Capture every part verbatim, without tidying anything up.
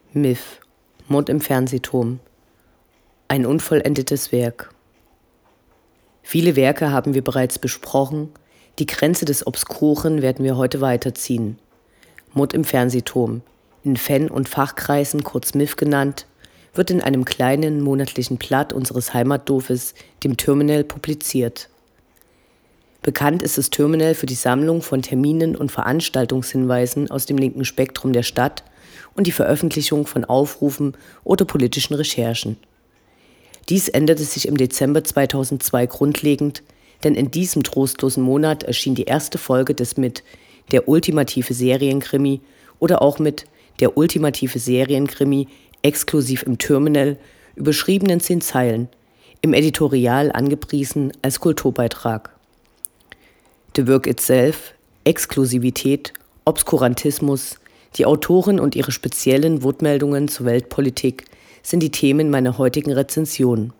Miff, Mord im Fernsehturm. Ein unvollendetes Werk. Viele Werke haben wir bereits besprochen, die Grenze des Obskuren werden wir heute weiterziehen. Mord im Fernsehturm, in Fan- und Fachkreisen kurz Miff genannt, wird in einem kleinen monatlichen Blatt unseres Heimatdorfes, dem Terminal, publiziert. Bekannt ist das Terminal für die Sammlung von Terminen und Veranstaltungshinweisen aus dem linken Spektrum der Stadt und die Veröffentlichung von Aufrufen oder politischen Recherchen. Dies änderte sich im Dezember zweitausendzwei grundlegend, denn in diesem trostlosen Monat erschien die erste Folge des mit Der ultimative Serienkrimi oder auch mit Der ultimative Serienkrimi exklusiv im Terminal überschriebenen zehn Zeilen, im Editorial angepriesen als Kulturbeitrag. The Work Itself, Exklusivität, Obskurantismus, die Autoren und ihre speziellen Wortmeldungen zur Weltpolitik sind die Themen meiner heutigen Rezension.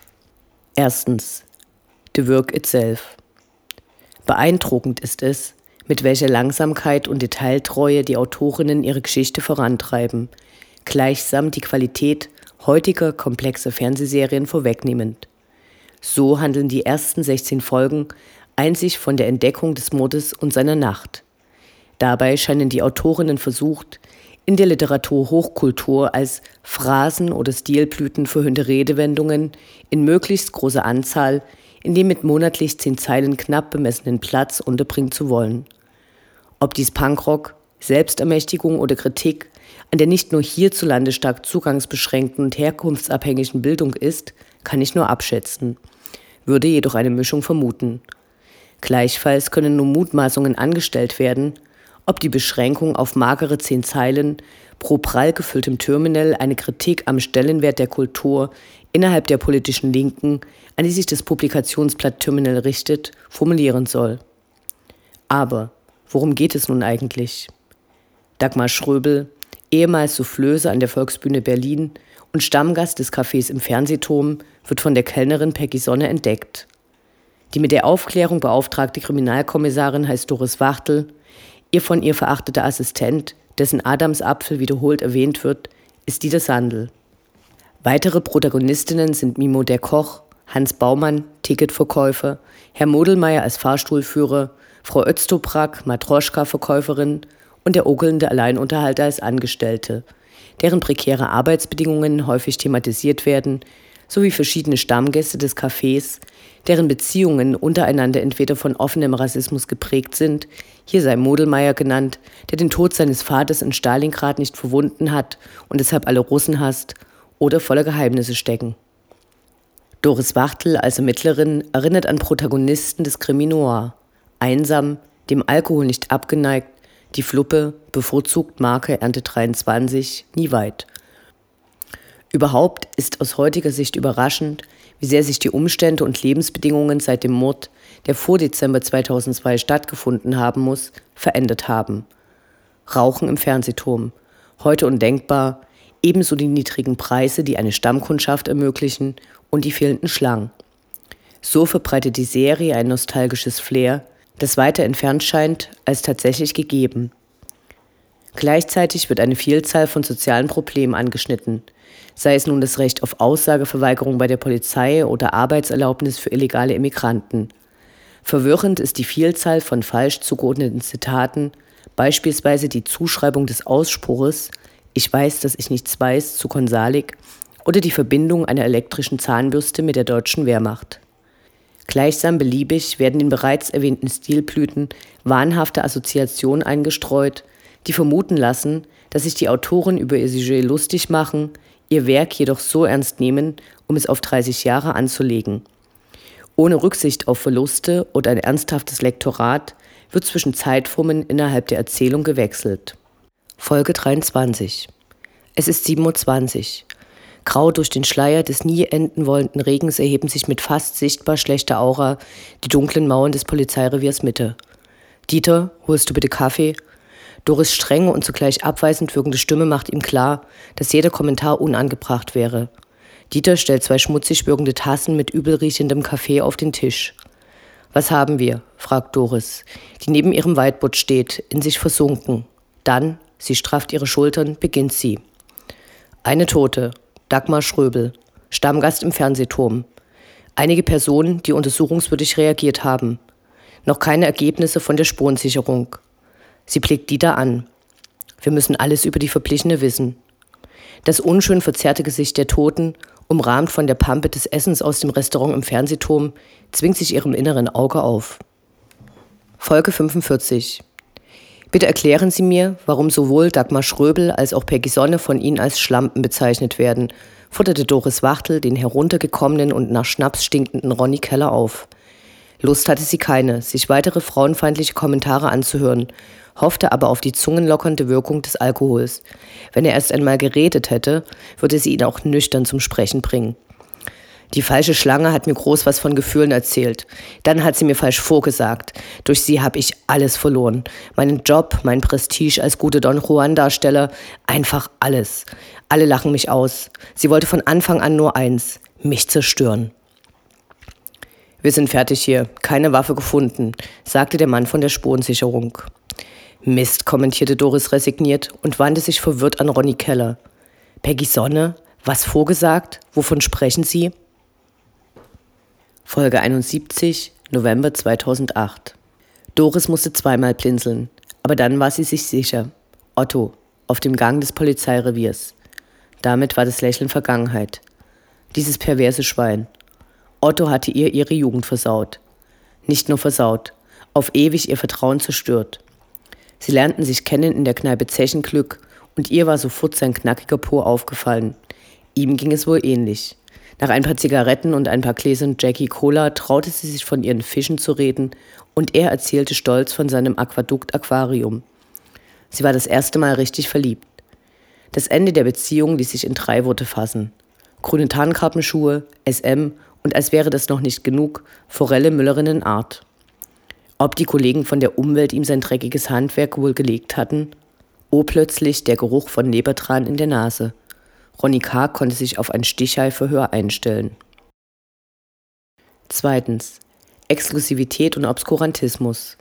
Erstens. The Work Itself. Beeindruckend ist es, mit welcher Langsamkeit und Detailtreue die Autorinnen ihre Geschichte vorantreiben, gleichsam die Qualität heutiger komplexer Fernsehserien vorwegnehmend. So handeln die ersten sechzehn Folgen einzig von der Entdeckung des Mordes und seiner Nacht. Dabei scheinen die Autorinnen versucht, in der Literatur Hochkultur als Phrasen oder Stilblüten verhöhnte Redewendungen in möglichst großer Anzahl in dem mit monatlich zehn Zeilen knapp bemessenen Platz unterbringen zu wollen. Ob dies Punkrock, Selbstermächtigung oder Kritik an der nicht nur hierzulande stark zugangsbeschränkten und herkunftsabhängigen Bildung ist, kann ich nur abschätzen, würde jedoch eine Mischung vermuten. Gleichfalls können nur Mutmaßungen angestellt werden, ob die Beschränkung auf magere zehn Zeilen pro prall gefülltem Terminal eine Kritik am Stellenwert der Kultur innerhalb der politischen Linken, an die sich das Publikationsblatt Terminal richtet, formulieren soll. Aber worum geht es nun eigentlich? Dagmar Schröbel, ehemals Soufflöse an der Volksbühne Berlin und Stammgast des Cafés im Fernsehturm, wird von der Kellnerin Peggy Sonne entdeckt. Die mit der Aufklärung beauftragte Kriminalkommissarin heißt Doris Wachtel. Ihr von ihr verachteter Assistent, dessen Adamsapfel wiederholt erwähnt wird, ist Dieter Sandl. Weitere Protagonistinnen sind Mimo der Koch, Hans Baumann, Ticketverkäufer, Herr Modelmeier als Fahrstuhlführer, Frau Öztoprak, Matroschka-Verkäuferin und der okelnde Alleinunterhalter als Angestellte, deren prekäre Arbeitsbedingungen häufig thematisiert werden, sowie verschiedene Stammgäste des Cafés, deren Beziehungen untereinander entweder von offenem Rassismus geprägt sind, hier sei Modelmeier genannt, der den Tod seines Vaters in Stalingrad nicht verwunden hat und deshalb alle Russen hasst, oder voller Geheimnisse stecken. Doris Wachtel als Ermittlerin erinnert an Protagonisten des Krimi Noir, einsam, dem Alkohol nicht abgeneigt, die Fluppe, bevorzugt Marke Ernte dreiundzwanzig, nie weit. Überhaupt ist aus heutiger Sicht überraschend, wie sehr sich die Umstände und Lebensbedingungen seit dem Mord, der vor Dezember zweitausendzwei stattgefunden haben muss, verändert haben. Rauchen im Fernsehturm, heute undenkbar, ebenso die niedrigen Preise, die eine Stammkundschaft ermöglichen, und die fehlenden Schlangen. So verbreitet die Serie ein nostalgisches Flair, das weiter entfernt scheint als tatsächlich gegeben. Gleichzeitig wird eine Vielzahl von sozialen Problemen angeschnitten, sei es nun das Recht auf Aussageverweigerung bei der Polizei oder Arbeitserlaubnis für illegale Immigranten. Verwirrend ist die Vielzahl von falsch zugeordneten Zitaten, beispielsweise die Zuschreibung des Ausspruches »Ich weiß, dass ich nichts weiß« zu Konsalik oder die Verbindung einer elektrischen Zahnbürste mit der deutschen Wehrmacht. Gleichsam beliebig werden in bereits erwähnten Stilblüten wahnhafte Assoziationen eingestreut, die vermuten lassen, dass sich die Autoren über ihr Sujet lustig machen, ihr Werk jedoch so ernst nehmen, um es auf dreißig Jahre anzulegen. Ohne Rücksicht auf Verluste oder ein ernsthaftes Lektorat wird zwischen Zeitformen innerhalb der Erzählung gewechselt. Folge dreiundzwanzig. Es ist sieben Uhr zwanzig. Grau durch den Schleier des nie enden wollenden Regens erheben sich mit fast sichtbar schlechter Aura die dunklen Mauern des Polizeireviers Mitte. »Dieter, holst du bitte Kaffee?« Doris' strenge und zugleich abweisend wirkende Stimme macht ihm klar, dass jeder Kommentar unangebracht wäre. Dieter stellt zwei schmutzig wirkende Tassen mit übelriechendem Kaffee auf den Tisch. »Was haben wir?« fragt Doris, die neben ihrem Whiteboard steht, in sich versunken. Dann, sie strafft ihre Schultern, beginnt sie. Eine Tote, Dagmar Schröbel, Stammgast im Fernsehturm. Einige Personen, die untersuchungswürdig reagiert haben. Noch keine Ergebnisse von der Spurensicherung. Sie blickt Dieter an. Wir müssen alles über die Verblichene wissen. Das unschön verzerrte Gesicht der Toten, umrahmt von der Pampe des Essens aus dem Restaurant im Fernsehturm, zwingt sich ihrem inneren Auge auf. Folge fünfundvierzig. Bitte erklären Sie mir, warum sowohl Dagmar Schröbel als auch Peggy Sonne von Ihnen als Schlampen bezeichnet werden, forderte Doris Wachtel den heruntergekommenen und nach Schnaps stinkenden Ronny Keller auf. Lust hatte sie keine, sich weitere frauenfeindliche Kommentare anzuhören, hoffte aber auf die zungenlockernde Wirkung des Alkohols. Wenn er erst einmal geredet hätte, würde sie ihn auch nüchtern zum Sprechen bringen. Die falsche Schlange hat mir groß was von Gefühlen erzählt. Dann hat sie mir falsch vorgesagt. Durch sie habe ich alles verloren. Meinen Job, mein Prestige als gute Don Juan-Darsteller, einfach alles. Alle lachen mich aus. Sie wollte von Anfang an nur eins, mich zerstören. Wir sind fertig hier, keine Waffe gefunden, sagte der Mann von der Spurensicherung. Mist, kommentierte Doris resigniert und wandte sich verwirrt an Ronny Keller. Peggy Sonne, was vorgesagt? Wovon sprechen Sie? Folge einundsiebzig, November zweitausendacht. Doris musste zweimal blinzeln, aber dann war sie sich sicher. Otto, auf dem Gang des Polizeireviers. Damit war das Lächeln Vergangenheit. Dieses perverse Schwein. Otto hatte ihr ihre Jugend versaut. Nicht nur versaut, auf ewig ihr Vertrauen zerstört. Sie lernten sich kennen in der Kneipe Zechenglück und ihr war sofort sein knackiger Po aufgefallen. Ihm ging es wohl ähnlich. Nach ein paar Zigaretten und ein paar Gläsern Jackie Cola traute sie sich von ihren Fischen zu reden und er erzählte stolz von seinem Aquadukt-Aquarium. Sie war das erste Mal richtig verliebt. Das Ende der Beziehung ließ sich in drei Worte fassen. Grüne Tarnkappenschuhe, S M und als wäre das noch nicht genug, Forelle Müllerinnen Art. Ob die Kollegen von der Umwelt ihm sein dreckiges Handwerk wohl gelegt hatten? Oh, plötzlich der Geruch von Lebertran in der Nase. Ronny K. konnte sich auf ein Stichei-Verhör einstellen. Zweitens. Exklusivität und Obskurantismus.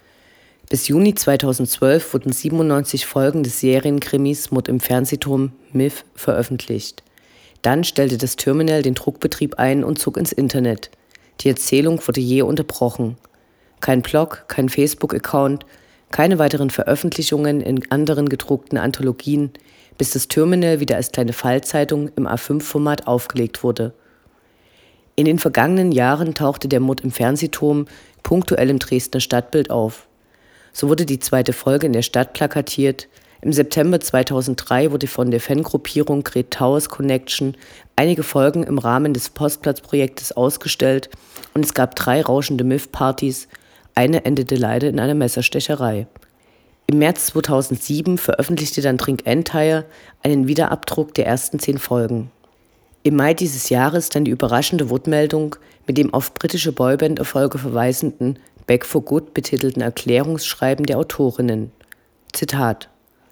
Bis Juni zweitausendzwölf wurden siebenundneunzig Folgen des Serienkrimis Mord im Fernsehturm M I F veröffentlicht. Dann stellte das Terminal den Druckbetrieb ein und zog ins Internet. Die Erzählung wurde je unterbrochen. Kein Blog, kein Facebook-Account, keine weiteren Veröffentlichungen in anderen gedruckten Anthologien, bis das Terminal wieder als kleine Fallzeitung im A fünf Format aufgelegt wurde. In den vergangenen Jahren tauchte der Mord im Fernsehturm punktuell im Dresdner Stadtbild auf. So wurde die zweite Folge in der Stadt plakatiert. Im September zweitausenddrei wurde von der Fangruppierung Great Towers Connection einige Folgen im Rahmen des Postplatzprojektes ausgestellt und es gab drei rauschende M I F-Partys, eine endete leider in einer Messerstecherei. Im März zweitausendsieben veröffentlichte dann Drink Entire einen Wiederabdruck der ersten zehn Folgen. Im Mai dieses Jahres dann die überraschende Wortmeldung mit dem auf britische Boyband-Erfolge verweisenden Back for Good betitelten Erklärungsschreiben der Autorinnen. Zitat: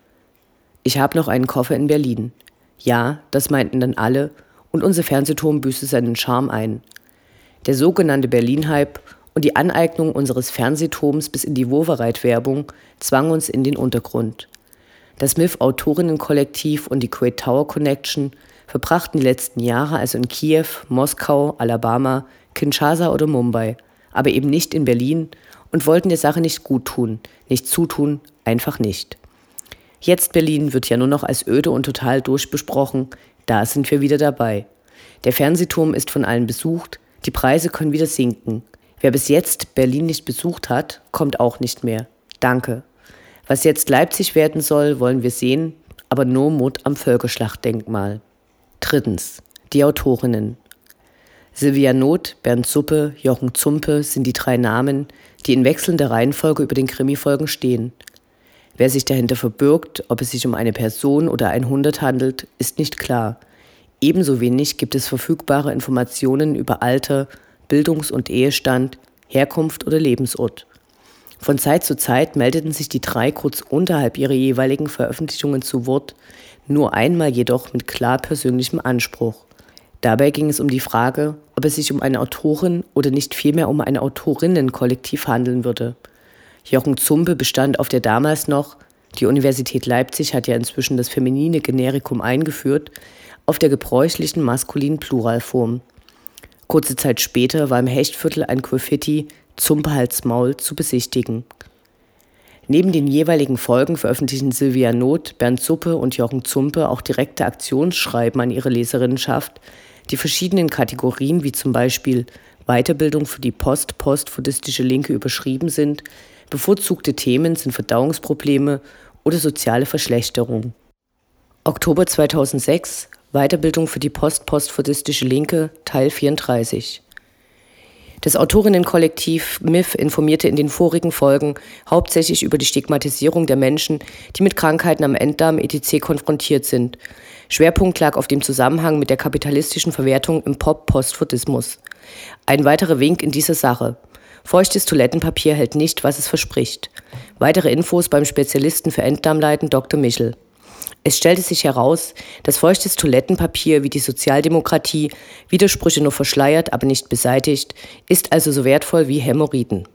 Ich habe noch einen Koffer in Berlin. Ja, das meinten dann alle und unser Fernsehturm büßte seinen Charme ein. Der sogenannte Berlin-Hype und die Aneignung unseres Fernsehturms bis in die Wovereit-Werbung zwang uns in den Untergrund. Das M I F-Autorinnenkollektiv und die Great Tower Connection verbrachten die letzten Jahre also in Kiew, Moskau, Alabama, Kinshasa oder Mumbai, aber eben nicht in Berlin und wollten der Sache nicht gut tun, nicht zutun, einfach nicht. Jetzt Berlin wird ja nur noch als öde und total durchbesprochen, da sind wir wieder dabei. Der Fernsehturm ist von allen besucht, die Preise können wieder sinken. Wer bis jetzt Berlin nicht besucht hat, kommt auch nicht mehr. Danke. Was jetzt Leipzig werden soll, wollen wir sehen, aber nur Mord am Völkerschlachtdenkmal. Drittens. Die Autorinnen. Silvia Noth, Bernd Suppe, Jochen Zumpe sind die drei Namen, die in wechselnder Reihenfolge über den Krimifolgen stehen. Wer sich dahinter verbirgt, ob es sich um eine Person oder ein Hundert handelt, ist nicht klar. Ebenso wenig gibt es verfügbare Informationen über Alter, Bildungs- und Ehestand, Herkunft oder Lebensort. Von Zeit zu Zeit meldeten sich die drei kurz unterhalb ihrer jeweiligen Veröffentlichungen zu Wort, nur einmal jedoch mit klar persönlichem Anspruch. Dabei ging es um die Frage, ob es sich um eine Autorin oder nicht vielmehr um ein Autorinnenkollektiv handeln würde. Jochen Zumpe bestand auf der damals noch, die Universität Leipzig hat ja inzwischen das feminine Generikum eingeführt, auf der gebräuchlichen maskulinen Pluralform. Kurze Zeit später war im Hechtviertel ein Graffiti „Zumpe halt's Maul" zu besichtigen. Neben den jeweiligen Folgen veröffentlichen Silvia Noth, Bernd Suppe und Jochen Zumpe auch direkte Aktionsschreiben an ihre Leserinnenschaft, die verschiedenen Kategorien wie zum Beispiel Weiterbildung für die post-postfordistische Linke überschrieben sind, bevorzugte Themen sind Verdauungsprobleme oder soziale Verschlechterung. Oktober zweitausendsechs, Weiterbildung für die post-postfordistische Linke, Teil vierunddreißig. Das Autorinnenkollektiv M I F informierte in den vorigen Folgen hauptsächlich über die Stigmatisierung der Menschen, die mit Krankheiten am Enddarm et cetera konfrontiert sind. Schwerpunkt lag auf dem Zusammenhang mit der kapitalistischen Verwertung im Pop-Postfordismus. Ein weiterer Wink in dieser Sache: Feuchtes Toilettenpapier hält nicht, was es verspricht. Weitere Infos beim Spezialisten für Enddarmleiden Doktor Michel. Es stellte sich heraus, dass feuchtes Toilettenpapier wie die Sozialdemokratie Widersprüche nur verschleiert, aber nicht beseitigt, ist also so wertvoll wie Hämorrhoiden.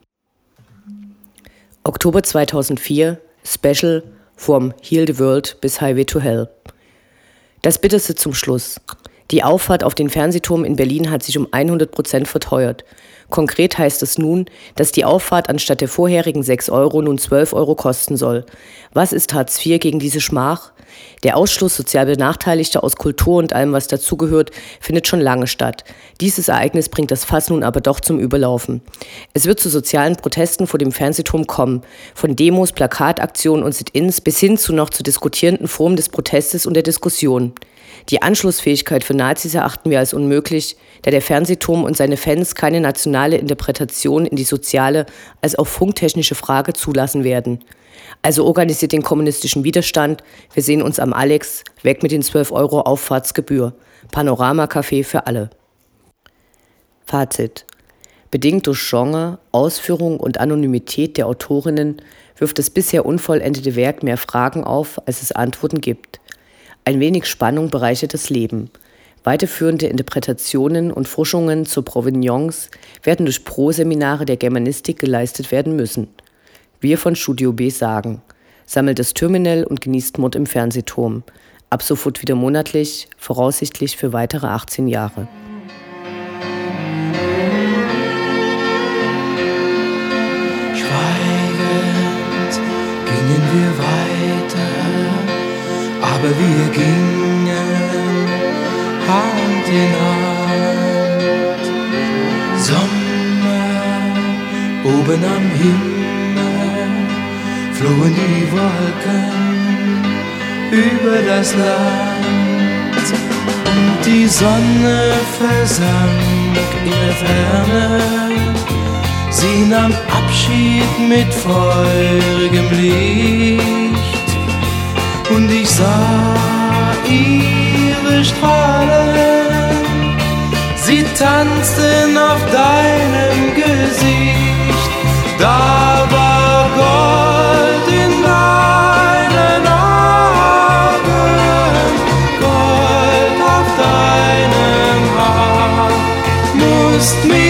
Oktober zweitausendvier, Special From Heal the World bis Highway to Hell. Das Bitterste zum Schluss. Die Auffahrt auf den Fernsehturm in Berlin hat sich um hundert Prozent verteuert. Konkret heißt es nun, dass die Auffahrt anstatt der vorherigen sechs Euro nun zwölf Euro kosten soll. Was ist Hartz vier gegen diese Schmach? Der Ausschluss sozial Benachteiligter aus Kultur und allem, was dazugehört, findet schon lange statt. Dieses Ereignis bringt das Fass nun aber doch zum Überlaufen. Es wird zu sozialen Protesten vor dem Fernsehturm kommen, von Demos, Plakataktionen und Sit-ins bis hin zu noch zu diskutierenden Formen des Protestes und der Diskussion. Die Anschlussfähigkeit für Nazis erachten wir als unmöglich, da der Fernsehturm und seine Fans keine nationale Interpretation in die soziale als auch funktechnische Frage zulassen werden. Also organisiert den kommunistischen Widerstand. Wir sehen uns am Alex. Weg mit den zwölf Euro Auffahrtsgebühr. Panorama-Café für alle. Fazit. Bedingt durch Genre, Ausführung und Anonymität der Autorinnen wirft das bisher unvollendete Werk mehr Fragen auf, als es Antworten gibt. Ein wenig Spannung bereichert das Leben. Weiterführende Interpretationen und Forschungen zur Provenience werden durch Pro-Seminare der Germanistik geleistet werden müssen. Wir von Studio B sagen: Sammelt das Terminal und genießt Mord im Fernsehturm. Ab sofort wieder monatlich, voraussichtlich für weitere achtzehn Jahre. Schweigend gingen wir weiter, aber wir gingen Hand in Hand. Sommer oben am Himmel, flogen die Wolken über das Land und die Sonne versank in der Ferne. Sie nahm Abschied mit feurigem Licht und ich sah ihre Strahlen, sie tanzten auf deinem Gesicht. Da war Gold in deinen Augen, Gold auf deinem Haar. Musst mir